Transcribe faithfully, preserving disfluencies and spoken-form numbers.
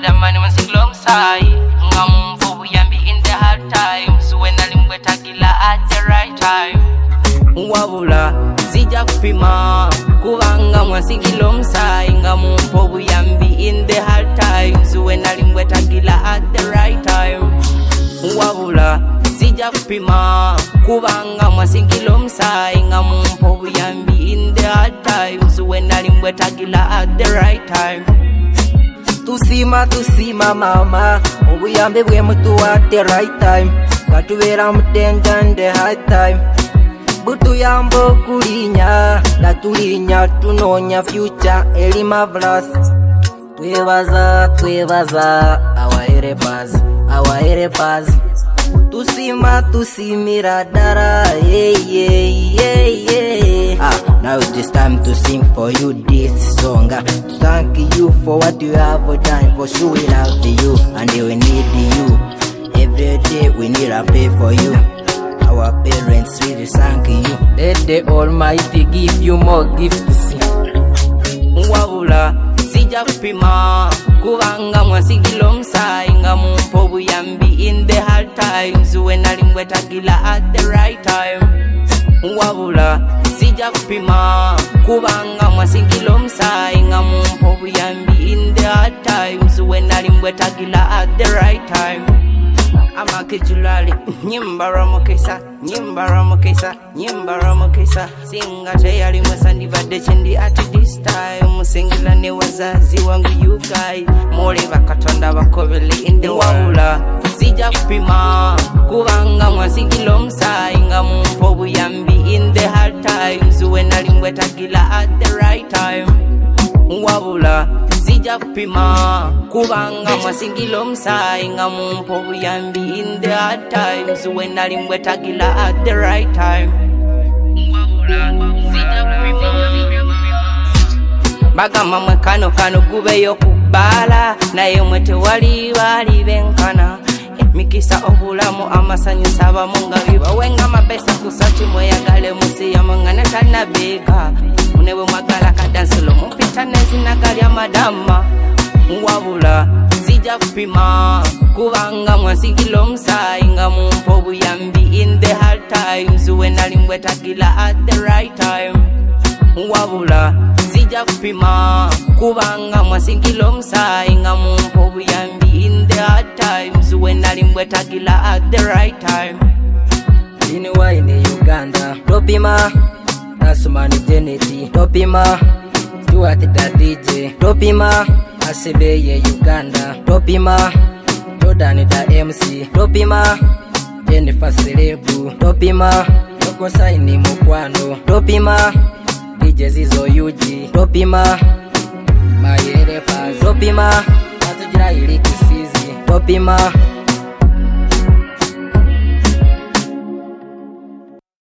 other man was alongside. Ngamu buyambi in the hard times when alimbwe tagila at the right time. Wabula sija kupima kubanga mwasigilo msai ngamu buyambi in the hard times when alimbwe tagila at the right time. Wabula sija kupima kubanga mwasigilo msai ngamu buyambi in the hard times when alimbwe tagila at the right time. Tusima tusima mama obuyambe bwe mutu at the right time katubera mutenja in the high time butu yambo kulinya latulinya tunonya future eli marvelous twebaza twebaza awaere baz awaere baz tusima tusimira dara yeah yeah yeah yeah. Ah, now it's time to sing for you this song. Uh, thank you for what you have done. For sure we love you and we need you. Every day we need a pay for you. Our parents really thank you. Let the Almighty give you more gifts to sing. Wabula sija kupima kubanga mwasigilo msai ngamu buyambi in the hard times when alimbwe tagila at the right time. Wabula sija kupima kubanga mwasigilo msai ngamu buyambi in the hard times when alimbwe tagila at the right time. Amakijulali nyimbara mokesa nyimbara mokesa nyimbara mokesa singa tayari mwasandi bade chindi at this time singila ne wazazi wangu you guys mole bakatonda bakobele in the wabula sija kupima kubanga mwasigilo msai ngamu buyambi in the hard times when alimbwe tagila at the right time. Wabula sija kupima kubanga mwasigilo msai ngamu buyambi in the hard times when alimbwe tagila at the right time. Wabula sija kupima bagama mwe kano kano gubeyo kubala naye mwete wali bali benkana mikisa obulamu amasanyu saba munga biba wenga mabesa kusati mweyagale musi ya mangana tana beka munewe magala kadansilo mupita nezina gali ya madama. Wabula sija kupima kubanga mwasigilo msai ngamu buyambi in the hard times when alimbwe tagila at the right time. Wabula sija kupima kubanga mwasigilo msai ngamu buyambi in the hard times when alimbwe tagila at the right time. Ini wa in Uganda topima Asumani Jeneti topima Stuart da D J topima Asebeye Uganda topima Jordan da M C topima Jennifer Selebu topima Yoko Saini Mukwano topima D J Zizo Yuji topima Mayere Paz topima Atujira Iliki Sizi topima